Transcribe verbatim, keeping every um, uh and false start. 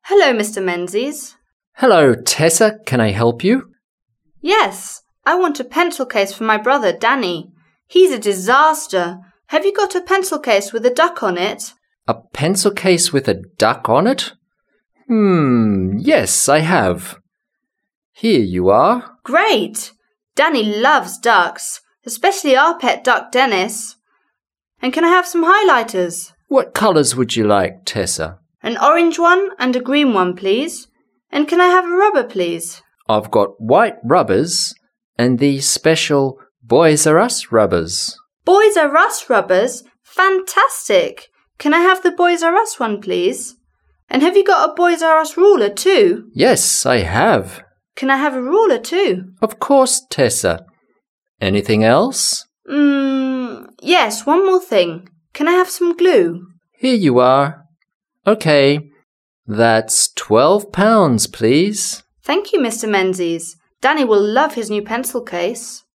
Hello, Mister Menzies. Hello, Tessa. Can I help you? Yes, I want a pencil case for my brother, Danny. He's a disaster. Have you got a pencil case with a duck on it? A pencil case with a duck on it? Hmm, yes, I have. Here you are. Great! Danny loves ducks, especially our pet duck, Dennis. And can I have some highlighters? What colours would you like, Tessa? An orange one and a green one, please. And can I have a rubber, please? I've got white rubbers and these special Boys R Us rubbers. Boys R Us rubbers? Fantastic! Can I have the Boys R Us one, please? And have you got a Boys R Us ruler too? Yes, I have. Can I have a ruler too? Of course, Tessa. Anything else? Mm, yes, one more thing. Can I have some glue? Here you are. Okay, that's twelve pounds, please. Thank you, Mister Menzies. Danny will love his new pencil case.